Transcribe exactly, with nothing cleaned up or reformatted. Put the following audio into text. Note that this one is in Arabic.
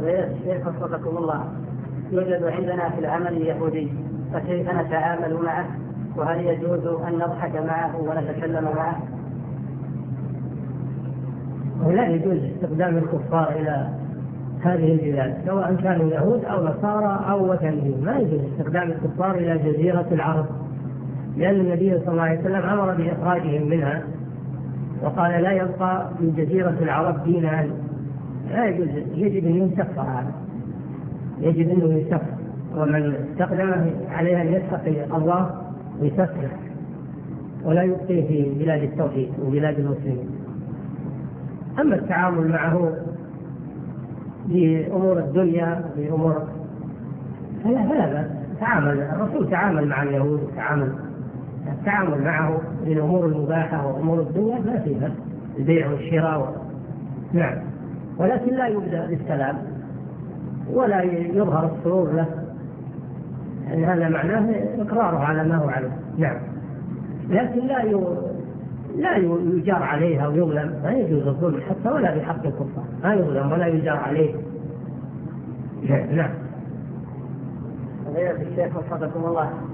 فضيلة الشيخ وفقكم الله، يوجد عندنا في العمل يهودي، فكيف نتعامل معه؟ وهل يجوز أن نضحك معه ونتكلم معه؟ ولا يجوز استخدام الكفار إلى هذه البلاد سواء كانوا يهود أو نصارى أو وثنيين، ما يجوز استخدام الكفار إلى جزيرة العرب، لأن النبي صلى الله عليه وسلم أمر بإخراجهم منها وقال لا يبقى من جزيرة العرب دينان. لا يجوز، يجب أن ينسخ هذا، يجب أنه ينسخ، ومن استخدم عليها أن يتقي الله ويسخر ولا يبقي في بلاد التوحيد وبلاد المسلمين. أما التعامل معه بأمور الدنيا بأمور هذا تعامل الرسول تعامل مع اليهود، تعامل التعامل معه بالأمور المباحة وأمور الدنيا ما فيها البيع والشراء. نعم، ولكن لا يبدأ بالسلام ولا يظهر السرور له، يعني هذا معناه إقراره على ما هو عليه. نعم، لكن لا لا يجار عليه أو يظلم، ما يجوز الظلم حتى ولا بحق الكفار، ما يظلم ولا يجار عليه. نعم. فضيلة الشيخ وفقكم الله،